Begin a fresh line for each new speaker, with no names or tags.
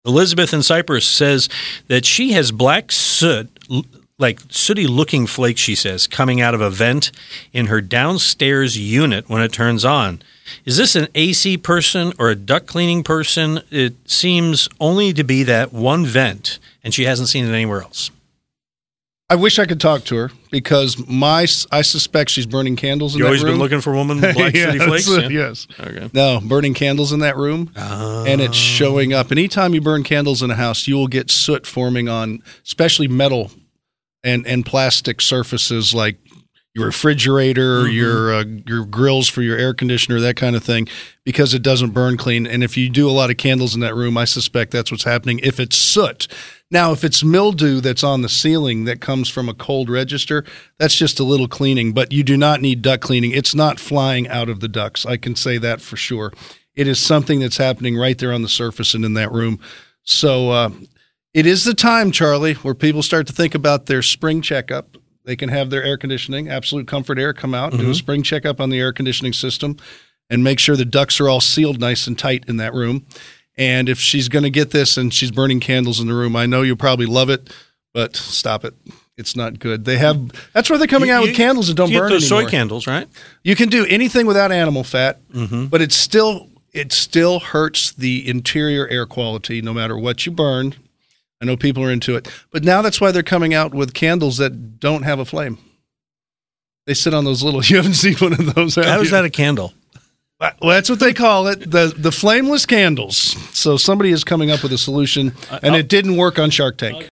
Elizabeth in Cyprus says that she has black soot, like sooty-looking flakes, she says, coming out of a vent in her downstairs unit when it turns on. Is this an AC person or a duct cleaning person? It seems only to be that one vent, and she hasn't seen it anywhere else.
I wish I could talk to her because I suspect she's burning candles in that room.
You've always been looking for a woman with black sooty flakes? Yeah?
Yes.
Okay.
No, burning candles in that room, and it's showing up. Anytime you burn candles in a house, you will get soot forming on especially metal and plastic surfaces like your refrigerator, your grills for your air conditioner, that kind of thing, because it doesn't burn clean. And if you do a lot of candles in that room, I suspect that's what's happening if it's soot. Now, if it's mildew that's on the ceiling that comes from a cold register, that's just a little cleaning, but you do not need duct cleaning. It's not flying out of the ducts. I can say that for sure. It is something that's happening right there on the surface and in that room. So it is the time, Charlie, where people start to think about their spring checkup. They can have their air conditioning, Absolute Comfort Air, come out, do a spring checkup on the air conditioning system, and make sure the ducts are all sealed nice and tight in that room. And if she's going to get this and she's burning candles in the room, I know you'll probably love it, but stop it. It's not good. That's where they're coming out with candles that don't burn anymore.
You get those soy candles, right?
You can do anything without animal fat, but it still hurts the interior air quality no matter what you burn. I know people are into it. But now that's why they're coming out with candles that don't have a flame. They sit on those little – you haven't seen one of those, have you?
How is that a candle?
Well, that's what they call it, the flameless candles. So somebody is coming up with a solution, and it didn't work on Shark Tank.